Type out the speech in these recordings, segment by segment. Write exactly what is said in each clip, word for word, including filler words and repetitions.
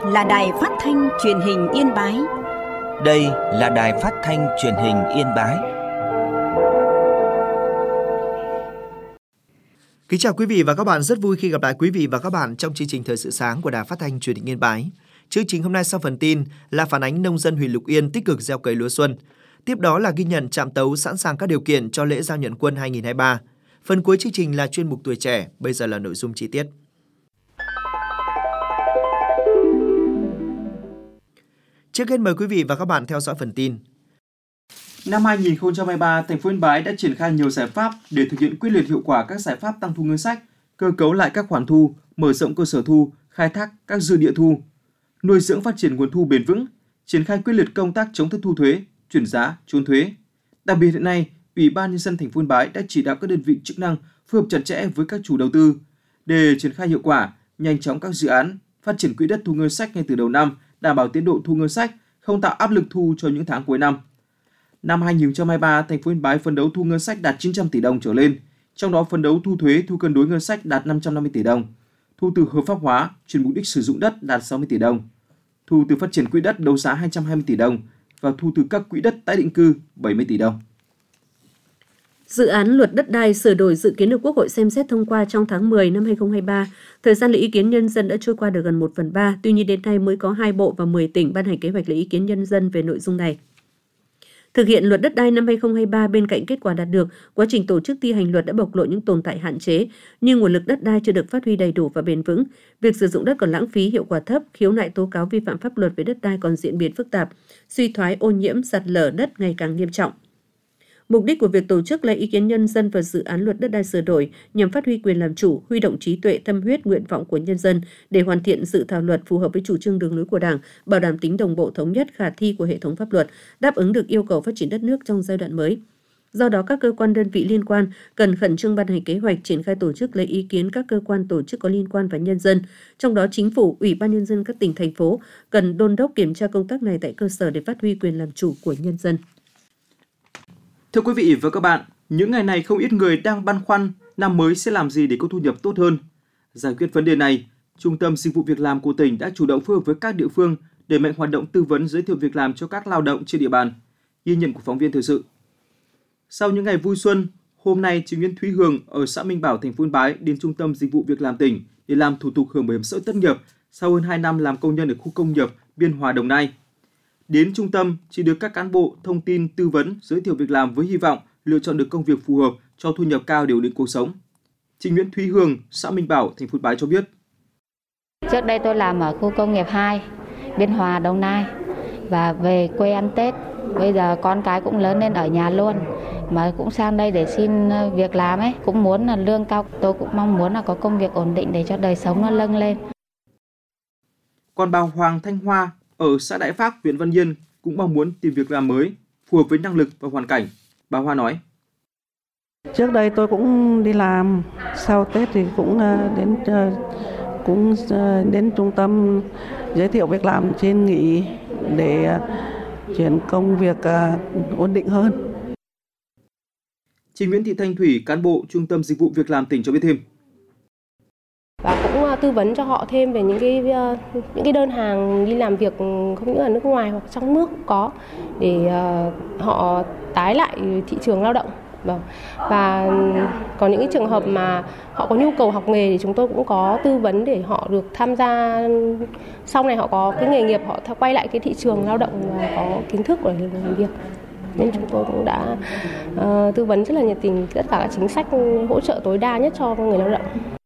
là Đài Phát thanh Truyền hình Yên Bái. Đây là Đài Phát thanh Truyền hình Yên Bái. Kính chào quý vị và các bạn, rất vui khi gặp lại quý vị và các bạn trong chương trình Thời sự sáng của Đài Phát thanh Truyền hình Yên Bái. Chương trình hôm nay sau phần tin là phản ánh nông dân huyện Lục Yên tích cực gieo cấy lúa xuân. Tiếp đó là ghi nhận Trạm Tấu sẵn sàng các điều kiện cho lễ giao nhận quân hai không hai ba. Phần cuối chương trình là chuyên mục Tuổi Trẻ, bây giờ là nội dung chi tiết. Trước hết mời quý vị và các bạn theo dõi phần tin. Năm hai không hai ba, thành phố Yên Bái đã triển khai nhiều giải pháp để thực hiện quyết liệt hiệu quả các giải pháp tăng thu ngân sách, cơ cấu lại các khoản thu, mở rộng cơ sở thu, khai thác các dư địa thu, nuôi dưỡng phát triển nguồn thu bền vững, triển khai quyết liệt công tác chống thất thu thuế, chuyển giá, trốn thuế. Đặc biệt hiện nay, Ủy ban nhân dân thành phố Yên Bái đã chỉ đạo các đơn vị chức năng phối hợp chặt chẽ với các chủ đầu tư để triển khai hiệu quả, nhanh chóng các dự án, phát triển quỹ đất thu ngân sách ngay từ đầu năm, đảm bảo tiến độ thu ngân sách, không tạo áp lực thu cho những tháng cuối năm. Năm hai không hai ba, thành phố Yên Bái phấn đấu thu ngân sách đạt chín trăm tỷ đồng trở lên, trong đó phấn đấu thu thuế, thu cân đối ngân sách đạt năm trăm năm mươi tỷ đồng, thu từ hợp pháp hóa, chuyển mục đích sử dụng đất đạt sáu mươi tỷ đồng, thu từ phát triển quỹ đất đấu giá hai trăm hai mươi tỷ đồng và thu từ các quỹ đất tái định cư bảy mươi tỷ đồng. Dự án luật đất đai sửa đổi dự kiến được Quốc hội xem xét thông qua trong tháng mười năm hai không hai ba. Thời gian lấy ý kiến nhân dân đã trôi qua được gần một phần ba, tuy nhiên đến nay mới có hai bộ và mười tỉnh ban hành kế hoạch lấy ý kiến nhân dân về nội dung này. Thực hiện luật đất đai năm hai không hai ba, bên cạnh kết quả đạt được, quá trình tổ chức thi hành luật đã bộc lộ những tồn tại hạn chế, như nguồn lực đất đai chưa được phát huy đầy đủ và bền vững, việc sử dụng đất còn lãng phí, hiệu quả thấp, khiếu nại tố cáo vi phạm pháp luật về đất đai còn diễn biến phức tạp, suy thoái ô nhiễm, sạt lở đất ngày càng nghiêm trọng. Mục đích của việc tổ chức lấy ý kiến nhân dân vào dự án luật đất đai sửa đổi nhằm phát huy quyền làm chủ, huy động trí tuệ, tâm huyết, nguyện vọng của nhân dân để hoàn thiện dự thảo luật phù hợp với chủ trương đường lối của Đảng, bảo đảm tính đồng bộ thống nhất, khả thi của hệ thống pháp luật, đáp ứng được yêu cầu phát triển đất nước trong giai đoạn mới. Do đó, các cơ quan đơn vị liên quan cần khẩn trương ban hành kế hoạch triển khai tổ chức lấy ý kiến các cơ quan tổ chức có liên quan và nhân dân. Trong đó, Chính phủ, Ủy ban nhân dân các tỉnh, thành phố cần đôn đốc kiểm tra công tác này tại cơ sở để phát huy quyền làm chủ của nhân dân. Thưa quý vị và các bạn, những ngày này không ít người đang băn khoăn năm mới sẽ làm gì để có thu nhập tốt hơn. Giải quyết vấn đề này, Trung tâm Dịch vụ Việc làm của tỉnh đã chủ động phối hợp với các địa phương đẩy mạnh hoạt động tư vấn giới thiệu việc làm cho các lao động trên địa bàn. Ghi nhận của phóng viên thời sự. Sau những ngày vui xuân, hôm nay chị Nguyễn Thúy Hường ở xã Minh Bảo, thành phố Yên Bái đến Trung tâm Dịch vụ Việc làm tỉnh để làm thủ tục hưởng bảo hiểm xã hội thất nghiệp sau hơn hai năm làm công nhân ở khu công nghiệp Biên Hòa, Đồng Nai. Đến trung tâm, chị được các cán bộ thông tin tư vấn, giới thiệu việc làm với hy vọng lựa chọn được công việc phù hợp cho thu nhập cao để ổn định cuộc sống. Chị Nguyễn Thúy Hường, xã Minh Bảo, thành phố Yên Bái cho biết. Trước đây tôi làm ở khu công nghiệp hai, Biên Hòa, Đồng Nai và về quê ăn Tết. Bây giờ con cái cũng lớn lên ở nhà luôn, mà cũng sang đây để xin việc làm ấy, cũng muốn là lương cao. Tôi cũng mong muốn là có công việc ổn định để cho đời sống nó nâng lên. Còn bà Hoàng Thanh Hoa ở xã Đại Phác, huyện Văn Yên cũng mong muốn tìm việc làm mới phù hợp với năng lực và hoàn cảnh. Bà Hoa nói: Trước đây tôi cũng đi làm, sau Tết thì cũng đến cũng đến trung tâm giới thiệu việc làm trên nghỉ để chuyển công việc ổn định hơn. Chị Nguyễn Thị Thanh Thủy, cán bộ Trung tâm Dịch vụ Việc làm tỉnh cho biết thêm. Và cũng tư vấn cho họ thêm về những cái những cái đơn hàng đi làm việc không những ở nước ngoài hoặc trong nước cũng có để họ tái lại thị trường lao động. Và có những cái trường hợp mà họ có nhu cầu học nghề thì chúng tôi cũng có tư vấn để họ được tham gia, sau này họ có cái nghề nghiệp, họ quay lại cái thị trường lao động và có kiến thức để làm việc. Nên chúng tôi cũng đã uh, tư vấn rất là nhiệt tình tất cả các chính sách hỗ trợ tối đa nhất cho người lao động.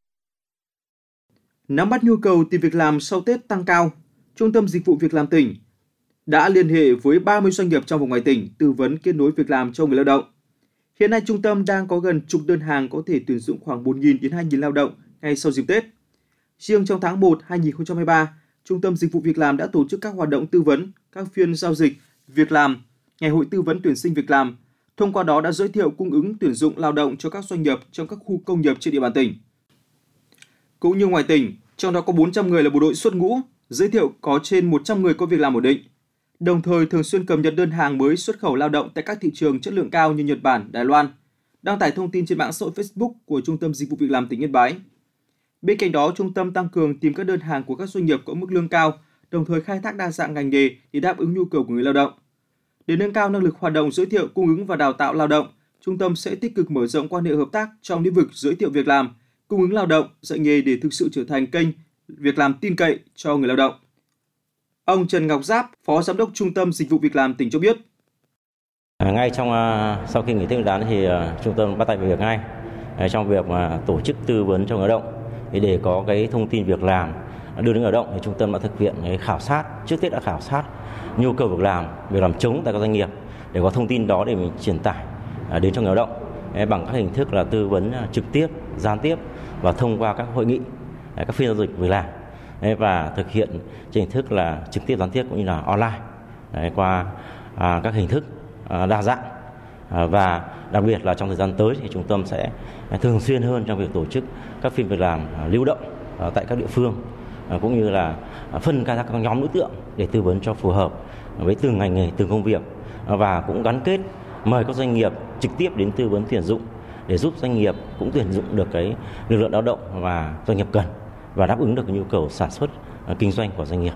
Nắm bắt nhu cầu tìm việc làm sau Tết tăng cao, Trung tâm Dịch vụ Việc làm tỉnh đã liên hệ với ba mươi doanh nghiệp trong và ngoài tỉnh tư vấn kết nối việc làm cho người lao động. Hiện nay trung tâm đang có gần chục đơn hàng có thể tuyển dụng khoảng một nghìn đến hai nghìn lao động ngay sau dịp Tết. Riêng trong tháng một năm hai không hai ba, Trung tâm Dịch vụ Việc làm đã tổ chức các hoạt động tư vấn, các phiên giao dịch việc làm, ngày hội tư vấn tuyển sinh việc làm. Thông qua đó đã giới thiệu cung ứng tuyển dụng lao động cho các doanh nghiệp trong các khu công nghiệp trên địa bàn tỉnh. Cũng như ngoài tỉnh, trong đó có bốn trăm người là bộ đội xuất ngũ, giới thiệu có trên một trăm người có việc làm ổn định. Đồng thời thường xuyên cập nhật đơn hàng mới xuất khẩu lao động tại các thị trường chất lượng cao như Nhật Bản, Đài Loan, đăng tải thông tin trên mạng xã hội Facebook của Trung tâm Dịch vụ Việc làm tỉnh Yên Bái. Bên cạnh đó, trung tâm tăng cường tìm các đơn hàng của các doanh nghiệp có mức lương cao, đồng thời khai thác đa dạng ngành nghề để đáp ứng nhu cầu của người lao động. Để nâng cao năng lực hoạt động giới thiệu, cung ứng và đào tạo lao động, Trung tâm sẽ tích cực mở rộng quan hệ hợp tác trong lĩnh vực giới thiệu việc làm, cung ứng lao động, dạy nghề để thực sự trở thành kênh việc làm tin cậy cho người lao động. Ông Trần Ngọc Giáp, Phó Giám đốc Trung tâm Dịch vụ Việc làm tỉnh cho biết. Ngay trong sau khi nghỉ Tết Nguyên đán thì trung tâm bắt tay vào việc ngay trong việc mà tổ chức tư vấn cho người lao động để có cái thông tin việc làm đưa đến người lao động. Thì trung tâm đã thực hiện cái khảo sát, trước Tết đã khảo sát nhu cầu việc làm, việc làm trống tại các doanh nghiệp để có thông tin đó để mình truyền tải đến cho người lao động bằng các hình thức là tư vấn trực tiếp, gián tiếp và thông qua các hội nghị, các phiên giao dịch việc làm và thực hiện trên hình thức là trực tiếp, gián tiếp cũng như là online qua các hình thức đa dạng. Và đặc biệt là trong thời gian tới thì trung tâm sẽ thường xuyên hơn trong việc tổ chức các phiên việc làm lưu động tại các địa phương, cũng như là phân ra các nhóm đối tượng để tư vấn cho phù hợp với từng ngành nghề, từng công việc, và cũng gắn kết mời các doanh nghiệp trực tiếp đến tư vấn tuyển dụng để giúp doanh nghiệp cũng tuyển dụng được cái lực lượng lao động và doanh nghiệp cần và đáp ứng được nhu cầu sản xuất kinh doanh của doanh nghiệp.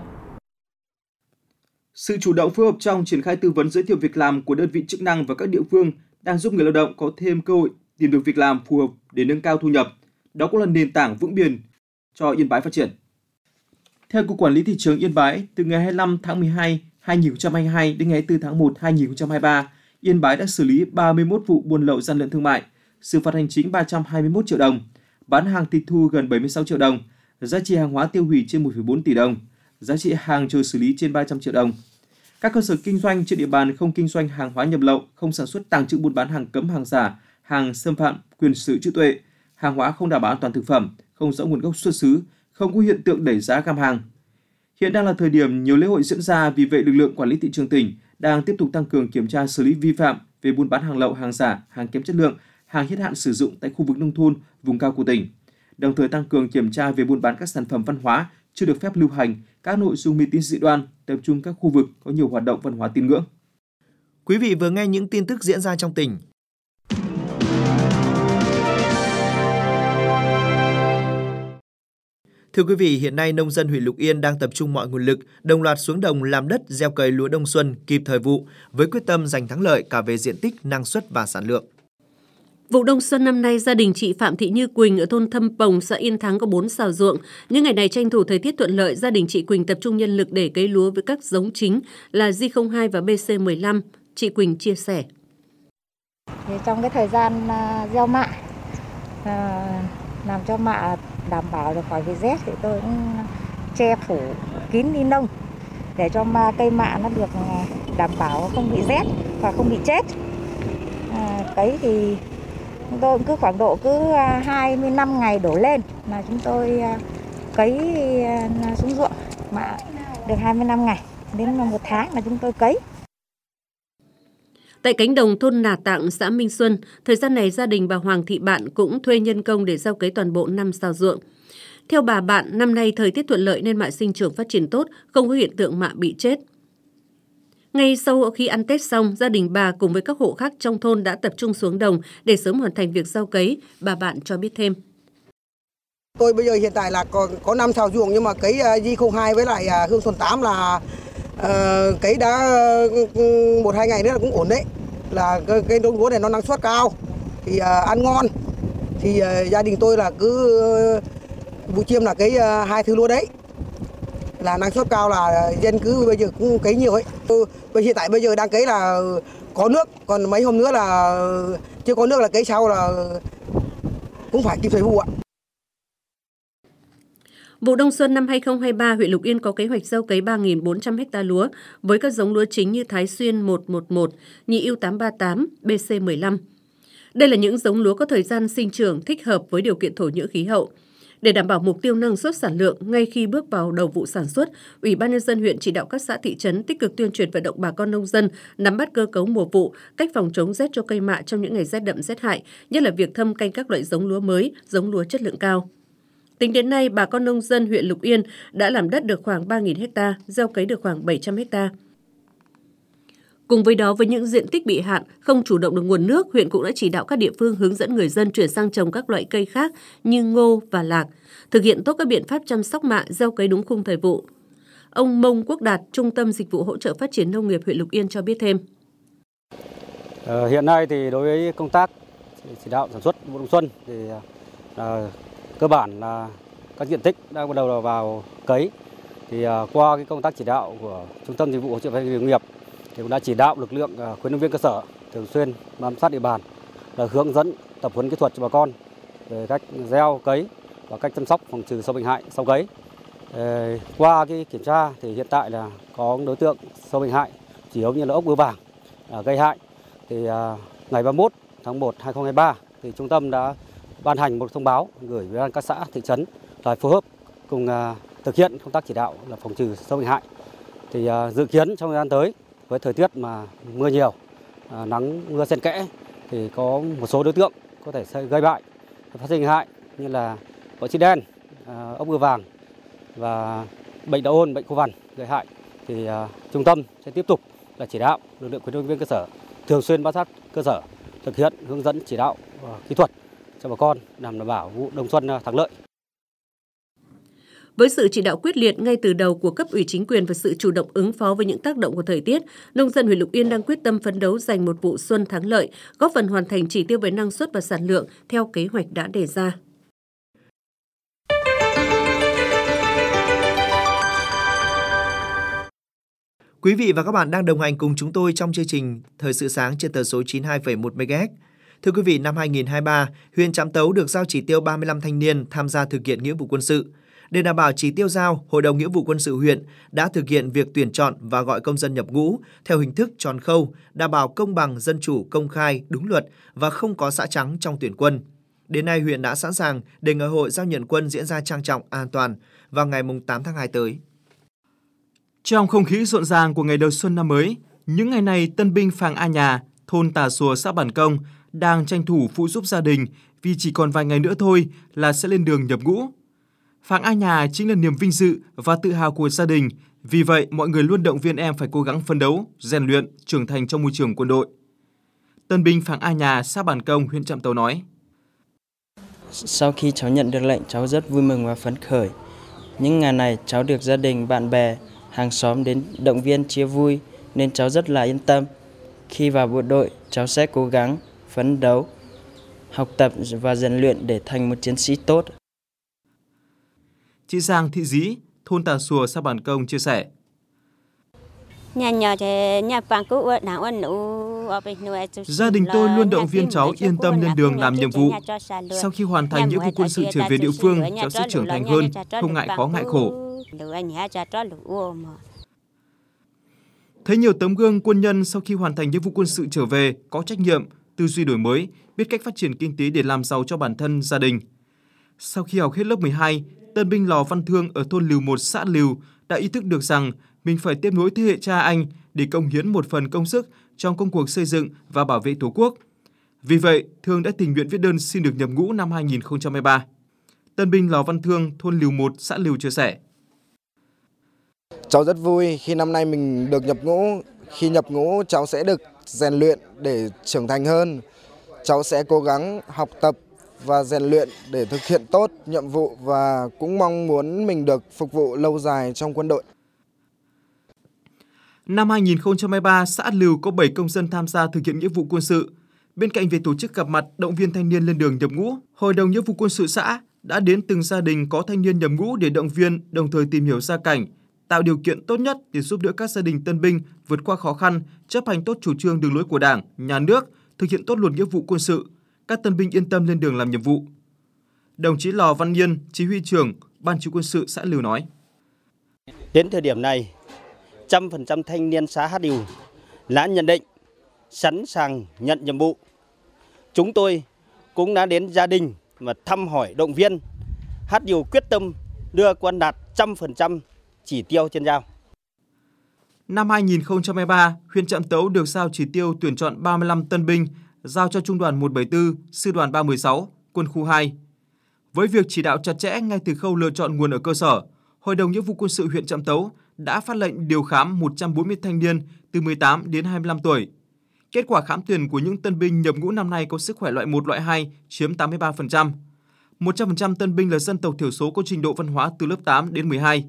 Sự chủ động phối hợp trong triển khai tư vấn giới thiệu việc làm của đơn vị chức năng và các địa phương đang giúp người lao động có thêm cơ hội tìm được việc làm phù hợp để nâng cao thu nhập. Đó cũng là nền tảng vững bền cho Yên Bái phát triển. Theo Cục Quản lý Thị trường Yên Bái, từ ngày hai mươi lăm tháng mười hai năm hai nghìn không trăm hai mươi hai đến ngày hai mươi tư tháng một năm hai nghìn không trăm hai mươi ba, Yên Bái đã xử lý ba mươi mốt vụ buôn lậu gian lận thương mại, xử phạt hành chính ba trăm hai mươi mốt triệu đồng, bán hàng tịch thu gần bảy mươi sáu triệu đồng, giá trị hàng hóa tiêu hủy trên một phẩy bốn tỷ đồng, giá trị hàng chờ xử lý trên ba trăm triệu đồng. Các cơ sở kinh doanh trên địa bàn không kinh doanh hàng hóa nhập lậu, không sản xuất, tàng trữ, buôn bán hàng cấm, hàng giả, hàng xâm phạm quyền sở hữu trí tuệ, hàng hóa không đảm bảo an toàn thực phẩm, không rõ nguồn gốc xuất xứ, không có hiện tượng đẩy giá găm hàng. Hiện đang là thời điểm nhiều lễ hội diễn ra, vì vậy lực lượng quản lý thị trường tỉnh đang tiếp tục tăng cường kiểm tra xử lý vi phạm về buôn bán hàng lậu, hàng giả, hàng kém chất lượng, hàng hết hạn sử dụng tại khu vực nông thôn, vùng cao của tỉnh. Đồng thời tăng cường kiểm tra về buôn bán các sản phẩm văn hóa chưa được phép lưu hành, các nội dung mê tín dị đoan, tập trung các khu vực có nhiều hoạt động văn hóa tín ngưỡng. Quý vị vừa nghe những tin tức diễn ra trong tỉnh. Thưa quý vị, hiện nay nông dân huyện Lục Yên đang tập trung mọi nguồn lực, đồng loạt xuống đồng làm đất gieo cấy lúa đông xuân kịp thời vụ với quyết tâm giành thắng lợi cả về diện tích, năng suất và sản lượng. Vụ đông xuân năm nay, gia đình chị Phạm Thị Như Quỳnh ở thôn Thâm Pồng, xã Yên Thắng có bốn sào ruộng. Những ngày này tranh thủ thời tiết thuận lợi, gia đình chị Quỳnh tập trung nhân lực để cấy lúa với các giống chính là G không hai và B C mười lăm. Chị Quỳnh chia sẻ. Trong cái thời gian gieo mạ, làm cho mạ đảm bảo được khỏi bị rét thì tôi cũng che phủ kín ni lông để cho mà cây mạ nó được đảm bảo không bị rét và không bị chết. À, cấy thì chúng tôi cứ khoảng độ cứ hai mươi lăm ngày đổ lên là chúng tôi cấy xuống ruộng, mạ được hai mươi lăm ngày đến một tháng là chúng tôi cấy. Tại cánh đồng thôn Nà Tạng, xã Minh Xuân, thời gian này gia đình bà Hoàng Thị Bạn cũng thuê nhân công để gieo cấy toàn bộ năm sào ruộng. Theo bà Bạn, năm nay thời tiết thuận lợi nên mạ sinh trưởng phát triển tốt, không có hiện tượng mạ bị chết. Ngay sau khi ăn Tết xong, gia đình bà cùng với các hộ khác trong thôn đã tập trung xuống đồng để sớm hoàn thành việc gieo cấy. Bà Bạn cho biết thêm. Tôi bây giờ hiện tại là có, có năm sào ruộng nhưng mà cấy G không hai với lại Hương Xuân tám là uh, cấy đã một hai ngày nữa là cũng ổn đấy. Là cái, cái đống lúa này nó năng suất cao, thì uh, ăn ngon. Thì uh, gia đình tôi là cứ uh, vụ chiêm là cấy uh, hai thứ lúa đấy. Là năng suất cao là dân cứ bây giờ cũng cấy nhiều ấy. Bây hiện tại bây giờ đang cấy là có nước, còn mấy hôm nữa là chưa có nước là cấy sau là cũng phải kịp thời vụ ạ. Vụ đông xuân năm hai không hai ba, huyện Lục Yên có kế hoạch gieo cấy ba nghìn bốn trăm ha lúa với các giống lúa chính như Thái Xuyên một một một, Nhị Ưu tám ba tám, B C mười lăm. Đây là những giống lúa có thời gian sinh trưởng thích hợp với điều kiện thổ nhưỡng khí hậu. Để đảm bảo mục tiêu năng suất sản lượng, ngay khi bước vào đầu vụ sản xuất, Ủy ban nhân dân huyện chỉ đạo các xã thị trấn tích cực tuyên truyền vận động bà con nông dân nắm bắt cơ cấu mùa vụ, cách phòng chống rét cho cây mạ trong những ngày rét đậm rét hại, nhất là việc thâm canh các loại giống lúa mới, giống lúa chất lượng cao. Tính đến nay, bà con nông dân huyện Lục Yên đã làm đất được khoảng ba nghìn ha, gieo cấy được khoảng bảy trăm ha. Cùng với đó, với những diện tích bị hạn, không chủ động được nguồn nước, huyện cũng đã chỉ đạo các địa phương hướng dẫn người dân chuyển sang trồng các loại cây khác như ngô và lạc, thực hiện tốt các biện pháp chăm sóc mạ, gieo cấy đúng khung thời vụ. Ông Mông Quốc Đạt, Trung tâm Dịch vụ Hỗ trợ Phát triển Nông nghiệp huyện Lục Yên cho biết thêm. Ờ, hiện nay thì đối với công tác chỉ đạo sản xuất vụ đông xuân thì à, cơ bản là các diện tích đã bắt đầu vào cấy. Thì à, qua cái công tác chỉ đạo của Trung tâm Dịch vụ Hỗ trợ Phát triển Nông nghiệp thì cũng đã chỉ đạo lực lượng à, khuyến nông viên cơ sở thường xuyên bám sát địa bàn, là hướng dẫn tập huấn kỹ thuật cho bà con về cách gieo cấy và cách chăm sóc phòng trừ sâu bệnh hại sau cấy. Ờ, qua cái kiểm tra thì hiện tại là có đối tượng sâu bệnh hại chủ yếu như là ốc bươu vàng à, gây hại. Thì à, ngày ba mươi mốt tháng một năm hai nghìn không trăm hai mươi ba thì trung tâm đã ban hành một thông báo gửi ủy ban các xã thị trấn là phối hợp cùng à, thực hiện công tác chỉ đạo là phòng trừ sâu bệnh hại. Thì à, dự kiến trong thời gian tới với thời tiết mà mưa nhiều, à, nắng mưa xen kẽ thì có một số đối tượng có thể sẽ gây hại, phát sinh hại như là bọ chi đen, à, ốc bươu vàng và bệnh đạo ôn, bệnh khô vằn gây hại. Thì à, trung tâm sẽ tiếp tục là chỉ đạo lực lượng khuyến nông viên cơ sở thường xuyên bám sát cơ sở, thực hiện hướng dẫn chỉ đạo kỹ thuật cho bà con đảm bảo vụ đông xuân thắng lợi. Với sự chỉ đạo quyết liệt ngay từ đầu của cấp ủy chính quyền và sự chủ động ứng phó với những tác động của thời tiết, nông dân huyện Lục Yên đang quyết tâm phấn đấu giành một vụ xuân thắng lợi, góp phần hoàn thành chỉ tiêu về năng suất và sản lượng theo kế hoạch đã đề ra. Quý vị và các bạn đang đồng hành cùng chúng tôi trong chương trình Thời sự sáng trên tần số chín mươi hai phẩy một mê ga héc. Thưa quý vị, năm hai nghìn không trăm hai mươi ba, huyện Trạm Tấu được giao chỉ tiêu ba mươi lăm thanh niên tham gia thực hiện nghĩa vụ quân sự. Để đảm bảo chỉ tiêu giao, Hội đồng Nghĩa vụ Quân sự huyện đã thực hiện việc tuyển chọn và gọi công dân nhập ngũ theo hình thức tròn khâu, đảm bảo công bằng, dân chủ, công khai, đúng luật và không có xã trắng trong tuyển quân. Đến nay, huyện đã sẵn sàng để ngày hội giao nhận quân diễn ra trang trọng, an toàn vào ngày tám tháng hai tới. Trong không khí rộn ràng của ngày đầu xuân năm mới, những ngày này tân binh Phàng A Nhà, thôn Tà Xùa, xã Bản Công đang tranh thủ phụ giúp gia đình vì chỉ còn vài ngày nữa thôi là sẽ lên đường nhập ngũ. Phàng A Nhà chính là niềm vinh dự và tự hào của gia đình, vì vậy mọi người luôn động viên em phải cố gắng phấn đấu, rèn luyện, trưởng thành trong môi trường quân đội. Tân binh Phàng A Nhà, xã Bản Công, huyện Trạm Tấu nói: Sau khi cháu nhận được lệnh, cháu rất vui mừng và phấn khởi. Những ngày này cháu được gia đình, bạn bè, hàng xóm đến động viên chia vui nên cháu rất là yên tâm. Khi vào bộ đội, cháu sẽ cố gắng, phấn đấu, học tập và rèn luyện để thành một chiến sĩ tốt. Chị Giang Thị Dí, thôn Tà Xùa, xã Bản Công chia sẻ: Gia đình tôi luôn động viên cháu yên tâm lên đường làm nhiệm vụ. Sau khi hoàn thành nghĩa vụ quân sự trở về địa phương, cháu sẽ trưởng thành hơn, không ngại khó ngại khổ. Thấy nhiều tấm gương quân nhân sau khi hoàn thành nghĩa vụ quân sự trở về có trách nhiệm, tư duy đổi mới, biết cách phát triển kinh tế để làm giàu cho bản thân, gia đình. Sau khi học hết lớp mười hai, tân binh Lò Văn Thương ở thôn Lìu một, xã Lìu đã ý thức được rằng mình phải tiếp nối thế hệ cha anh để cống hiến một phần công sức trong công cuộc xây dựng và bảo vệ Tổ quốc. Vì vậy, Thương đã tình nguyện viết đơn xin được nhập ngũ năm hai nghìn không trăm hai mươi ba. Tân binh Lò Văn Thương, thôn Lìu một, xã Lìu chia sẻ: Cháu rất vui khi năm nay mình được nhập ngũ. Khi nhập ngũ, cháu sẽ được rèn luyện để trưởng thành hơn. Cháu sẽ cố gắng học tập và rèn luyện để thực hiện tốt nhiệm vụ và cũng mong muốn mình được phục vụ lâu dài trong quân đội. Năm hai nghìn không trăm hai mươi ba, xã Lìu có bảy công dân tham gia thực hiện nghĩa vụ quân sự. Bên cạnh việc tổ chức gặp mặt động viên thanh niên lên đường nhập ngũ, Hội đồng Nghĩa vụ Quân sự xã đã đến từng gia đình có thanh niên nhập ngũ để động viên, đồng thời tìm hiểu gia cảnh, tạo điều kiện tốt nhất để giúp đỡ các gia đình tân binh vượt qua khó khăn, chấp hành tốt chủ trương đường lối của Đảng, Nhà nước, thực hiện tốt luật nghĩa vụ quân sự, các tân binh yên tâm lên đường làm nhiệm vụ. Đồng chí Lò Văn Nhiên, chỉ huy trưởng Ban Chỉ huy quân sự xã Lìu nói: Đến thời điểm này, một trăm phần trăm thanh niên xã Hát Lìu đã nhận định sẵn sàng nhận nhiệm vụ. Chúng tôi cũng đã đến gia đình và thăm hỏi động viên. Hát Lìu quyết tâm đưa quân đạt một trăm phần trăm chỉ tiêu trên giao. Năm hai nghìn không trăm hai mươi ba, huyện Trạm Tấu được giao chỉ tiêu tuyển chọn ba mươi lăm tân binh, giao cho Trung đoàn một bảy tư, Sư đoàn ba một sáu, Quân khu hai. Với việc chỉ đạo chặt chẽ ngay từ khâu lựa chọn nguồn ở cơ sở, Hội đồng Nghĩa vụ Quân sự huyện Trạm Tấu đã phát lệnh điều khám một trăm bốn mươi thanh niên từ mười tám đến hai mươi lăm tuổi. Kết quả khám tuyển của những tân binh nhập ngũ năm nay có sức khỏe loại một, loại hai chiếm tám mươi ba phần trăm. một trăm phần trăm tân binh là dân tộc thiểu số có trình độ văn hóa từ lớp tám đến mười hai.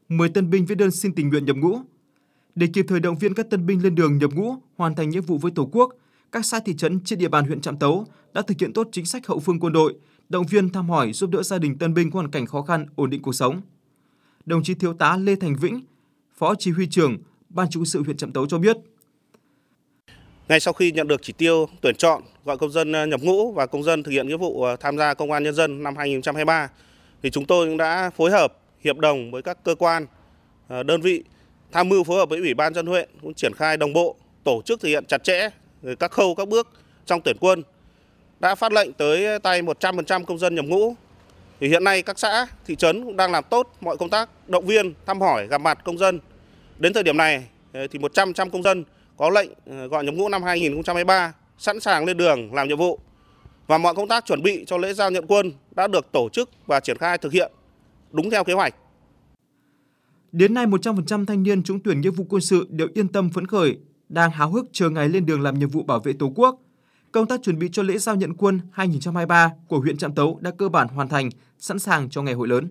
mười tân binh viết đơn xin tình nguyện nhập ngũ. Để kịp thời động viên các tân binh lên đường nhập ngũ, hoàn thành nhiệm vụ với Tổ quốc, các xã thị trấn trên địa bàn huyện Trạm Tấu đã thực hiện tốt chính sách hậu phương quân đội, động viên thăm hỏi giúp đỡ gia đình tân binh có hoàn cảnh khó khăn, ổn định cuộc sống. Đồng chí Thiếu tá Lê Thành Vĩnh, Phó Chỉ huy trưởng Ban Chỉ huy sự huyện Trạm Tấu cho biết. Ngay sau khi nhận được chỉ tiêu tuyển chọn gọi công dân nhập ngũ và công dân thực hiện nghĩa vụ tham gia Công an Nhân dân năm hai nghìn không trăm hai mươi ba, thì chúng tôi cũng đã phối hợp hiệp đồng với các cơ quan, đơn vị, tham mưu phối hợp với Ủy ban nhân dân huyện cũng triển khai đồng bộ, tổ chức thực hiện chặt chẽ các khâu các bước trong tuyển quân, đã phát lệnh tới tay một trăm phần trăm công dân nhập ngũ. Thì hiện nay các xã, thị trấn cũng đang làm tốt mọi công tác động viên, thăm hỏi, gặp mặt công dân. Đến thời điểm này thì một trăm phần trăm công dân có lệnh gọi nhập ngũ năm hai nghìn không trăm hai mươi ba sẵn sàng lên đường làm nhiệm vụ. Và mọi công tác chuẩn bị cho lễ giao nhận quân đã được tổ chức và triển khai thực hiện đúng theo kế hoạch. Đến nay, một trăm phần trăm thanh niên trúng tuyển nghĩa vụ quân sự đều yên tâm phấn khởi, đang háo hức chờ ngày lên đường làm nhiệm vụ bảo vệ Tổ quốc. Công tác chuẩn bị cho lễ giao nhận quân hai nghìn không trăm hai mươi ba của huyện Trạm Tấu đã cơ bản hoàn thành, sẵn sàng cho ngày hội lớn.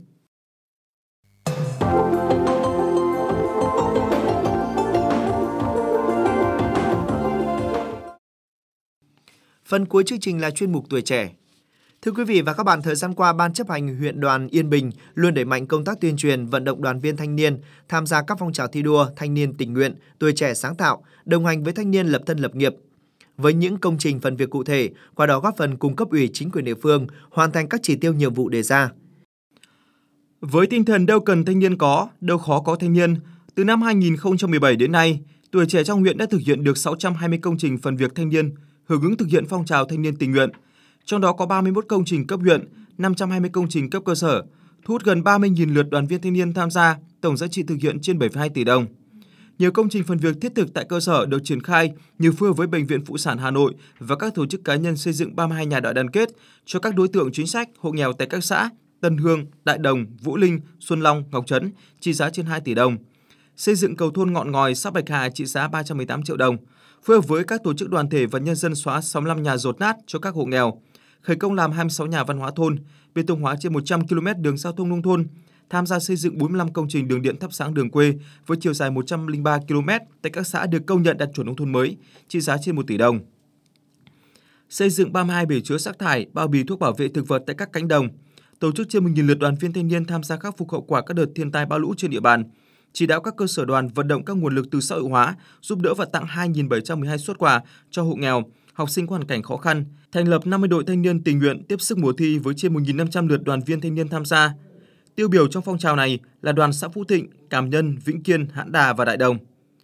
Phần cuối chương trình là chuyên mục Tuổi trẻ. Thưa quý vị và các bạn, thời gian qua, Ban chấp hành huyện đoàn Yên Bình luôn đẩy mạnh công tác tuyên truyền, vận động đoàn viên thanh niên tham gia các phong trào thi đua, thanh niên tình nguyện, tuổi trẻ sáng tạo, đồng hành với thanh niên lập thân lập nghiệp. Với những công trình phần việc cụ thể, qua đó góp phần cung cấp ủy chính quyền địa phương hoàn thành các chỉ tiêu nhiệm vụ đề ra. Với tinh thần đâu cần thanh niên có, đâu khó có thanh niên, từ năm hai nghìn không trăm mười bảy đến nay, tuổi trẻ trong huyện đã thực hiện được sáu trăm hai mươi công trình phần việc thanh niên, hưởng ứng thực hiện phong trào thanh niên tình nguyện. Trong đó có ba mươi mốt công trình cấp huyện, năm trăm hai mươi công trình cấp cơ sở, thu hút gần ba mươi nghìn lượt đoàn viên thanh niên tham gia, tổng giá trị thực hiện trên bảy phẩy hai tỷ đồng. Nhiều công trình phần việc thiết thực tại cơ sở được triển khai như phối hợp với Bệnh viện Phụ sản Hà Nội và các tổ chức cá nhân xây dựng ba mươi hai nhà đại đoàn kết cho các đối tượng chính sách, hộ nghèo tại các xã Tân Hương, Đại Đồng, Vũ Linh, Xuân Long, Ngọc Trấn, trị giá trên hai tỷ đồng. Xây dựng cầu thôn Ngọn Ngòi, xã Bạch Hà trị giá ba trăm mười tám triệu đồng. Phối hợp với các tổ chức đoàn thể và nhân dân xóa sáu mươi lăm nhà dột nát cho các hộ nghèo. Khởi công làm hai mươi sáu nhà văn hóa thôn, bê tông hóa trên một trăm ki lô mét đường giao thông nông thôn, tham gia xây dựng bốn mươi lăm công trình đường điện thắp sáng đường quê với chiều dài một trăm lẻ ba ki lô mét tại các xã được công nhận đạt chuẩn nông thôn mới, trị giá trên một tỷ đồng. Xây dựng ba mươi hai bể chứa rác thải, bao bì thuốc bảo vệ thực vật tại các cánh đồng. Tổ chức trên một nghìn lượt đoàn viên thanh niên tham gia khắc phục hậu quả các đợt thiên tai bão lũ trên địa bàn. Chỉ đạo các cơ sở đoàn vận động các nguồn lực từ xã hội hóa, giúp đỡ và tặng hai nghìn bảy trăm mười hai suất quà cho hộ nghèo, học sinh có hoàn cảnh khó khăn, thành lập năm mươi đội thanh niên tình nguyện tiếp sức mùa thi với trên một nghìn năm trăm lượt đoàn viên thanh niên tham gia. Tiêu biểu trong phong trào này là đoàn xã Phú Thịnh, Càm Nhân, Vĩnh Kiên, Hãn Đà và Đại Đồng.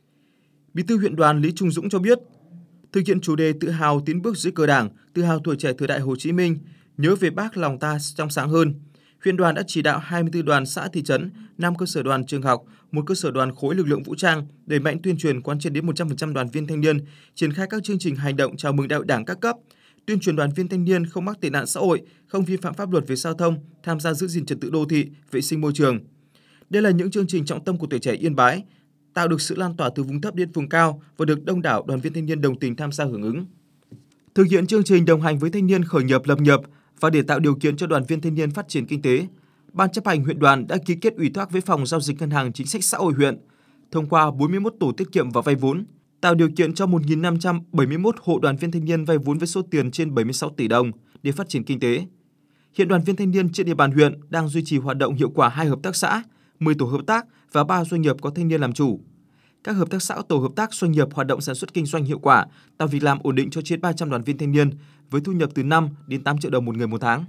Bí thư huyện đoàn Lý Trung Dũng cho biết, thực hiện chủ đề tự hào tiến bước dưới cờ Đảng, tự hào tuổi trẻ thời đại Hồ Chí Minh, nhớ về Bác lòng ta trong sáng hơn. Huyện đoàn đã chỉ đạo hai mươi tư đoàn xã thị trấn, năm cơ sở đoàn trường học, một cơ sở đoàn khối lực lượng vũ trang đẩy mạnh tuyên truyền quán triệt đến một trăm phần trăm đoàn viên thanh niên, triển khai các chương trình hành động chào mừng đại hội Đảng các cấp, tuyên truyền đoàn viên thanh niên không mắc tệ nạn xã hội, không vi phạm pháp luật về giao thông, tham gia giữ gìn trật tự đô thị, vệ sinh môi trường. Đây là những chương trình trọng tâm của tuổi trẻ Yên Bái, tạo được sự lan tỏa từ vùng thấp đến vùng cao và được đông đảo đoàn viên thanh niên đồng tình tham gia hưởng ứng. Thực hiện chương trình đồng hành với thanh niên khởi nghiệp lập nghiệp và để tạo điều kiện cho đoàn viên thanh niên phát triển kinh tế, Ban chấp hành huyện đoàn đã ký kết ủy thác với Phòng Giao dịch Ngân hàng Chính sách Xã hội huyện, thông qua bốn mươi mốt tổ tiết kiệm và vay vốn, tạo điều kiện cho một nghìn năm trăm bảy mươi mốt hộ đoàn viên thanh niên vay vốn với số tiền trên bảy mươi sáu tỷ đồng để phát triển kinh tế. Hiện đoàn viên thanh niên trên địa bàn huyện đang duy trì hoạt động hiệu quả hai hợp tác xã, mười tổ hợp tác và ba doanh nghiệp có thanh niên làm chủ. Các hợp tác xã, tổ hợp tác, doanh nghiệp hoạt động sản xuất kinh doanh hiệu quả, tạo việc làm ổn định cho trên ba trăm đoàn viên thanh niên với thu nhập từ năm đến tám triệu đồng một người một tháng.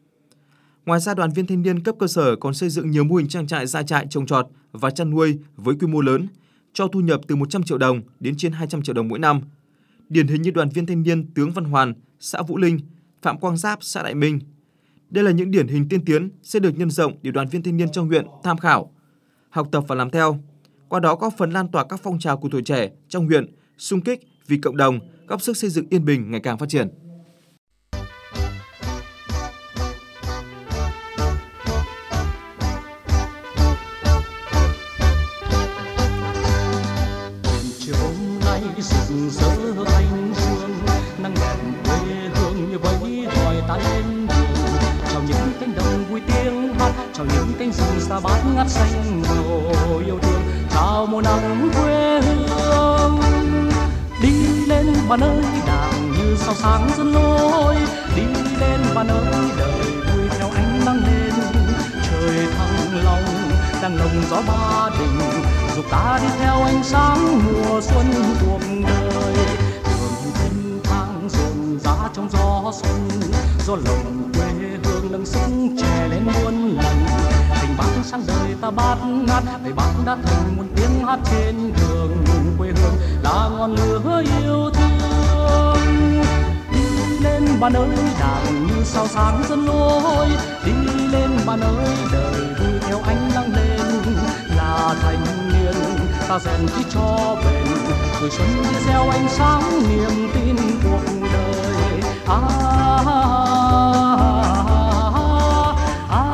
Ngoài ra, đoàn viên thanh niên cấp cơ sở còn xây dựng nhiều mô hình trang trại, gia trại trồng trọt và chăn nuôi với quy mô lớn, cho thu nhập từ một trăm triệu đồng đến trên hai trăm triệu đồng mỗi năm. Điển hình như đoàn viên thanh niên Tướng Văn Hoàn, xã Vũ Linh, Phạm Quang Giáp, xã Đại Minh. Đây là những điển hình tiên tiến sẽ được nhân rộng để đoàn viên thanh niên trong huyện tham khảo, học tập và làm theo. Qua đó góp phần lan tỏa các phong trào của tuổi trẻ trong huyện, xung kích vì cộng đồng, góp sức xây dựng Yên Bình ngày càng phát triển. Rực rỡ thanh xuân nắng đẹp quê hương như vẫy gọi ta lên đường, chào những cánh đồng vui tiếng hát. chào những cánh rừng xa bát ngát xanh màu yêu thương, chào mùa nắng quê hương. Đi lên bạn ơi đàng như sao sáng dẫn lối, đi lên bạn ơi đời vui theo ánh nắng lên. Trời thăng long đang lồng gió Ba Đình, dục ta đi theo ánh sáng mùa xuân cuộc đời. Đường thanh thang rộn rã trong gió xuân, gió lồng quê hương nâng sức trẻ lên muôn lần. Tình bác sáng đời ta bát ngát, về bác đã thành một tiếng hát trên đường quê hương là ngọn lửa yêu thương. Đi lên bạn ơi đàng như sao sáng dẫn lối, đi lên bạn ơi đời vui theo ánh nắng lên. Là thanh niên ta rèn chí cho bền, tuổi xuân đi gieo ánh sáng niềm tin cuộc đời. À, à, à, à,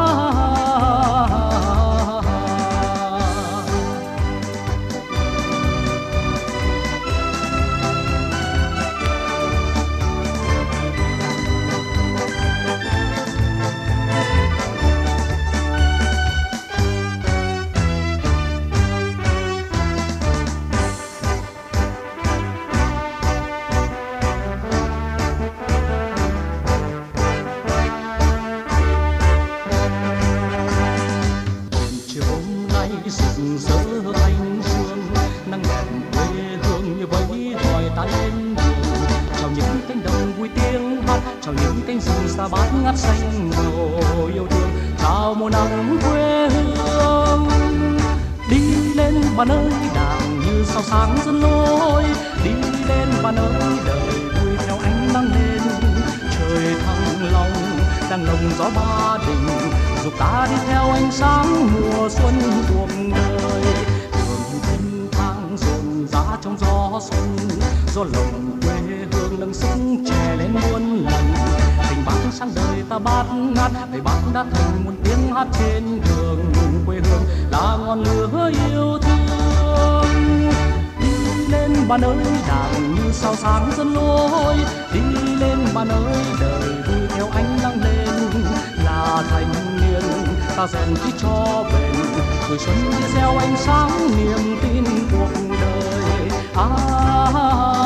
xa bát ngát xanh màu yêu thương, chào mùa nắng quê hương. Đi lên bạn ơi đàng như sao sáng dẫn lối, đi lên bạn ơi đời vui theo ánh nắng lên. Trời thăng long đang lồng gió Ba Đình, dục ta đi theo ánh sáng mùa xuân cuộc đời. Đường thanh thang rộn rã trong gió xuân, gió lồng quê hương nâng sức trẻ lên muôn lần. Tình bác sáng đời ta bát ngát, để bác đã thành một tiếng hát trên đường quê hương là ngọn lửa yêu thương. Đi lên bạn ơi đàng như sao sáng dẫn lối, đi lên bạn ơi đời vui theo ánh nắng lên. Là thanh niên ta rèn chí cho bền, tuổi xuân đi gieo ánh sáng niềm tin cuộc đời. À, à,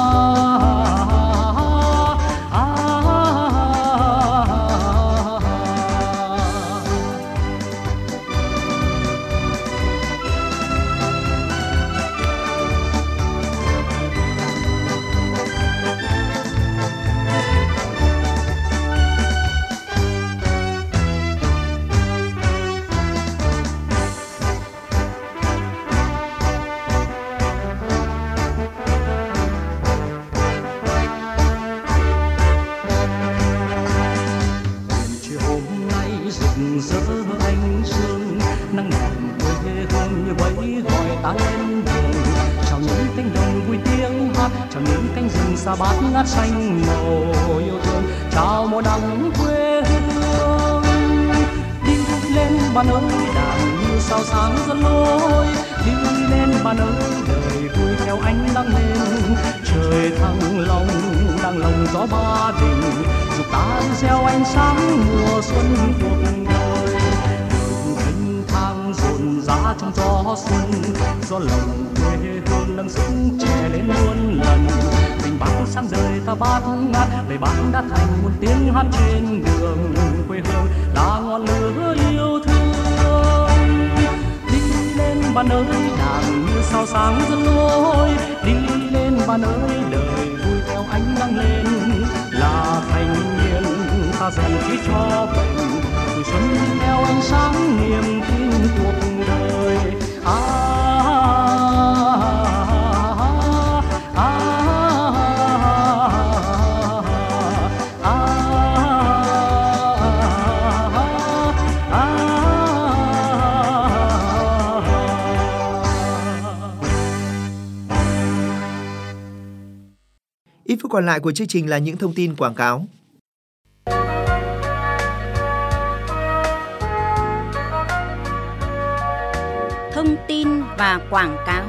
à, xa bát ngát xanh màu yêu thương, chào mùa nắng quê hương. Đi lên bạn ơi đàng như sao sáng dẫn lối, đi lên bạn ơi đời vui theo ánh nắng lên. Trời thăng long đang lồng gió Ba Đình, dục ta đi gieo ánh sáng mùa xuân cuộc đời. Đường thanh thang rộn rã trong gió xuân, gió lồng quê hương nâng sức trẻ lên muôn lần. Tình bác sáng đời ta bát ngát, để bác đã thành một tiếng hát trên đường quê hương là ngọn lửa yêu thương. Đi lên bạn ơi đàng như sao sáng dẫn lối, đi lên bạn ơi đời vui theo ánh nắng lên. Là thanh niên ta rèn chí cho bền, tuổi xuân đi theo ánh sáng niềm tin cuộc đời. À, à, à, Ít phút còn lại của chương trình là những thông tin quảng cáo. Thông tin và quảng cáo.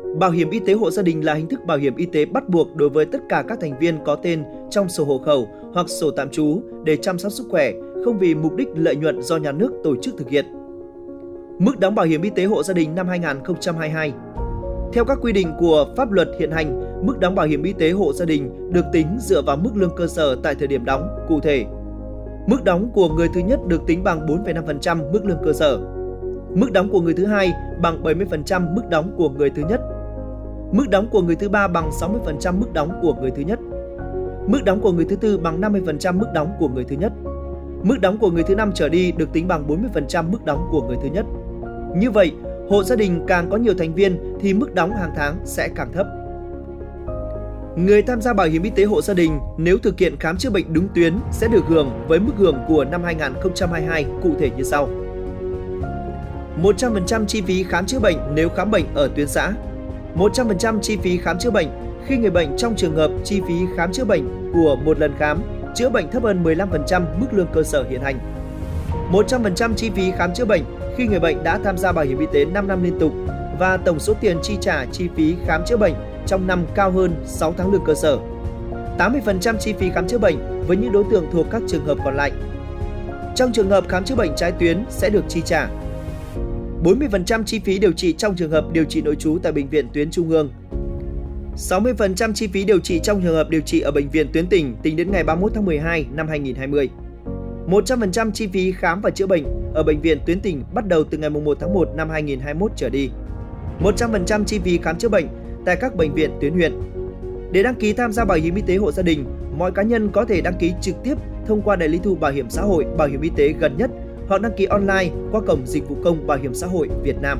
Bảo hiểm y tế hộ gia đình là hình thức bảo hiểm y tế bắt buộc đối với tất cả các thành viên có tên trong sổ hộ khẩu hoặc sổ tạm trú để chăm sóc sức khỏe, không vì mục đích lợi nhuận do nhà nước tổ chức thực hiện. Mức đóng bảo hiểm y tế hộ gia đình năm hai nghìn không trăm hai mươi hai. Theo các quy định của pháp luật hiện hành, mức đóng bảo hiểm y tế hộ gia đình được tính dựa vào mức lương cơ sở tại thời điểm đóng. Cụ thể, mức đóng của người thứ nhất được tính bằng bốn phẩy năm phần trăm mức lương cơ sở. Mức đóng của người thứ hai bằng bảy mươi phần trăm mức đóng của người thứ nhất. Mức đóng của người thứ ba bằng sáu mươi phần trăm mức đóng của người thứ nhất. Mức đóng của người thứ tư bằng năm mươi phần trăm mức đóng của người thứ nhất. Mức đóng của người thứ năm trở đi được tính bằng bốn mươi phần trăm mức đóng của người thứ nhất. Như vậy, hộ gia đình càng có nhiều thành viên thì mức đóng hàng tháng sẽ càng thấp. Người tham gia bảo hiểm y tế hộ gia đình nếu thực hiện khám chữa bệnh đúng tuyến sẽ được hưởng với mức hưởng của năm hai nghìn không trăm hai mươi hai cụ thể như sau. một trăm phần trăm chi phí khám chữa bệnh nếu khám bệnh ở tuyến xã. một trăm phần trăm chi phí khám chữa bệnh khi người bệnh trong trường hợp chi phí khám chữa bệnh của một lần khám chữa bệnh thấp hơn mười lăm phần trăm mức lương cơ sở hiện hành. một trăm phần trăm chi phí khám chữa bệnh khi người bệnh đã tham gia bảo hiểm y tế năm năm liên tục và tổng số tiền chi trả chi phí khám chữa bệnh trong năm cao hơn sáu tháng lương cơ sở. tám mươi phần trăm chi phí khám chữa bệnh với những đối tượng thuộc các trường hợp còn lại. Trong trường hợp khám chữa bệnh trái tuyến sẽ được chi trả bốn mươi phần trăm chi phí điều trị trong trường hợp điều trị nội trú tại bệnh viện tuyến trung ương, sáu mươi phần trăm chi phí điều trị trong trường hợp điều trị ở bệnh viện tuyến tỉnh tính đến ngày ba mươi mốt tháng mười hai năm hai nghìn không trăm hai mươi. một trăm phần trăm chi phí khám và chữa bệnh ở bệnh viện tuyến tỉnh bắt đầu từ ngày mùng một tháng một năm hai nghìn không trăm hai mươi mốt trở đi. một trăm phần trăm chi phí khám chữa bệnh tại các bệnh viện tuyến huyện. Để đăng ký tham gia bảo hiểm y tế hộ gia đình, mọi cá nhân có thể đăng ký trực tiếp thông qua đại lý thu bảo hiểm xã hội, bảo hiểm y tế gần nhất hoặc đăng ký online qua cổng dịch vụ công bảo hiểm xã hội Việt Nam.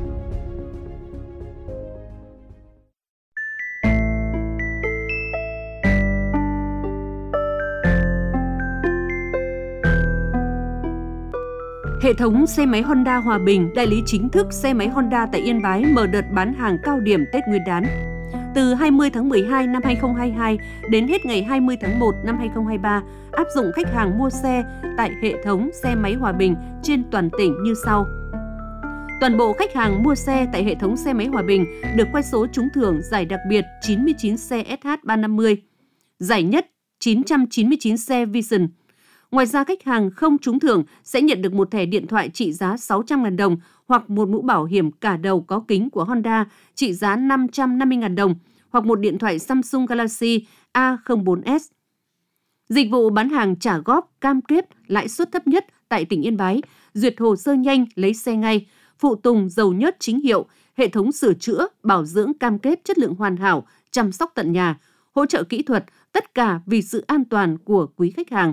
Hệ thống xe máy Honda Hòa Bình, đại lý chính thức xe máy Honda tại Yên Bái mở đợt bán hàng cao điểm Tết Nguyên đán. Từ hai mươi tháng mười hai năm hai nghìn không trăm hai mươi hai đến hết ngày hai mươi tháng một năm hai nghìn không trăm hai mươi ba, áp dụng khách hàng mua xe tại hệ thống xe máy Hòa Bình trên toàn tỉnh như sau. Toàn bộ khách hàng mua xe tại hệ thống xe máy Hòa Bình được quay số trúng thưởng giải đặc biệt chín mươi chín xe ét hát ba trăm năm mươi, giải nhất chín trăm chín mươi chín xe Vision. Ngoài ra, khách hàng không trúng thưởng sẽ nhận được một thẻ điện thoại trị giá sáu trăm nghìn đồng hoặc một mũ bảo hiểm cả đầu có kính của Honda trị giá năm trăm năm mươi nghìn đồng hoặc một điện thoại Samsung Galaxy A không bốn S. Dịch vụ bán hàng trả góp cam kết lãi suất thấp nhất tại tỉnh Yên Bái, duyệt hồ sơ nhanh lấy xe ngay, phụ tùng dầu nhớt chính hiệu, hệ thống sửa chữa, bảo dưỡng cam kết chất lượng hoàn hảo, chăm sóc tận nhà, hỗ trợ kỹ thuật, tất cả vì sự an toàn của quý khách hàng.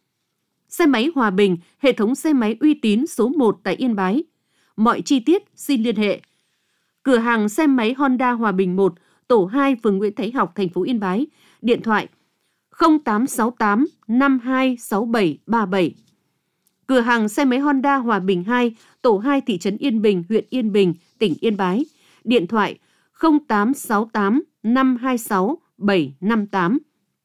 Xe máy Hòa Bình, hệ thống xe máy uy tín số một tại Yên Bái. Mọi chi tiết xin liên hệ. Cửa hàng xe máy Honda Hòa Bình một, tổ hai, phường Nguyễn Thái Học, thành phố Yên Bái. Điện thoại không tám sáu tám năm hai sáu bảy ba bảy. Cửa hàng xe máy Honda Hòa Bình hai, tổ hai, thị trấn Yên Bình, huyện Yên Bình, tỉnh Yên Bái. Điện thoại không tám sáu tám năm hai sáu bảy năm tám.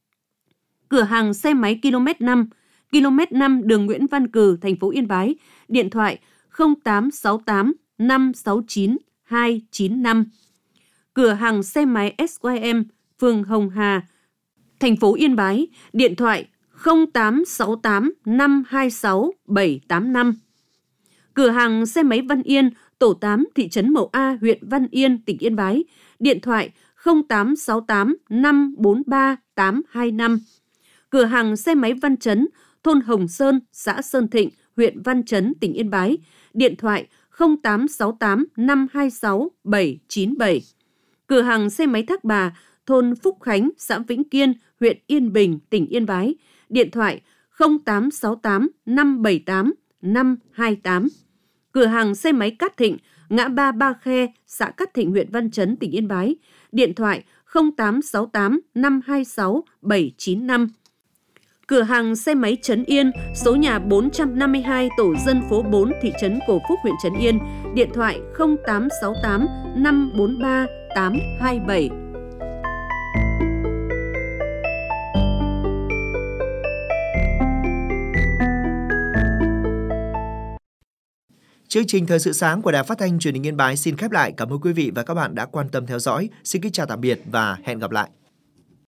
Cửa hàng xe máy ki lô mét năm, ki lô mét năm đường Nguyễn Văn Cừ, thành phố Yên Bái. Điện thoại không tám sáu tám năm sáu chín hai chín năm. Cửa hàng xe máy ét i em, phường Hồng Hà, thành phố Yên Bái. Điện thoại không tám sáu tám năm hai sáu bảy tám năm. Cửa hàng xe máy Văn Yên, tổ tám, thị trấn Mậu A, huyện Văn Yên, tỉnh Yên Bái. Điện thoại không tám sáu tám năm bốn ba tám hai năm. Cửa hàng xe máy Văn Chấn, thôn Hồng Sơn, xã Sơn Thịnh, huyện Văn Chấn, tỉnh Yên Bái. Điện thoại không tám sáu tám năm hai sáu bảy chín bảy. Cửa hàng xe máy Thác Bà, thôn Phúc Khánh, xã Vĩnh Kiên, huyện Yên Bình, tỉnh Yên Bái. Điện thoại không tám sáu tám năm bảy tám năm hai tám. Cửa hàng xe máy Cát Thịnh, ngã ba Ba Khe, xã Cát Thịnh, huyện Văn Chấn, tỉnh Yên Bái. Điện thoại không tám sáu tám năm hai sáu bảy chín năm. Cửa hàng xe máy Trấn Yên, số nhà bốn trăm năm mươi hai, tổ dân phố bốn, thị trấn Cổ Phúc, huyện Trấn Yên. Điện thoại không tám sáu tám năm bốn ba tám hai bảy. Chương trình Thời sự sáng của Đài Phát thanh Truyền hình Yên Bái xin khép lại. Cảm ơn quý vị và các bạn đã quan tâm theo dõi. Xin kính chào tạm biệt và hẹn gặp lại.